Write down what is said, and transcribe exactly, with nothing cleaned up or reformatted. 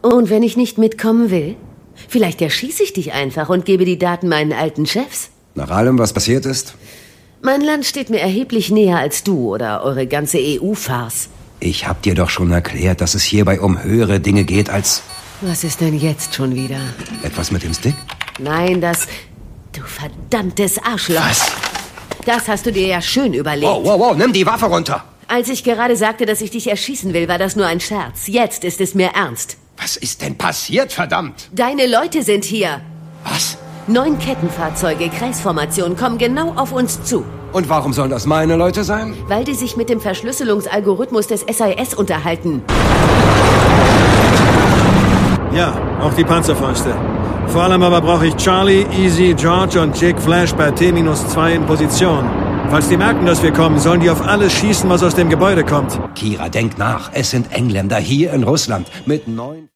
Und wenn ich nicht mitkommen will? Vielleicht erschieße ich dich einfach und gebe die Daten meinen alten Chefs. Nach allem, was passiert ist? Mein Land steht mir erheblich näher als du oder eure ganze E U-Farce. Ich hab dir doch schon erklärt, dass es hierbei um höhere Dinge geht als... Was ist denn jetzt schon wieder? Etwas mit dem Stick? Nein, das... Du verdammtes Arschloch. Was? Das hast du dir ja schön überlegt. Wow, wow, wow, nimm die Waffe runter. Als ich gerade sagte, dass ich dich erschießen will, war das nur ein Scherz. Jetzt ist es mir ernst. Was ist denn passiert, verdammt? Deine Leute sind hier. Was? Neun Kettenfahrzeuge, Kreisformation, kommen genau auf uns zu. Und warum sollen das meine Leute sein? Weil die sich mit dem Verschlüsselungsalgorithmus des S I S unterhalten. Ja, auch die Panzerfäuste. Vor allem aber brauche ich Charlie, Easy, George und Jake Flash bei T minus zwei in Position. Falls die merken, dass wir kommen, sollen die auf alles schießen, was aus dem Gebäude kommt. Kira, denk nach. Es sind Engländer hier in Russland mit neun...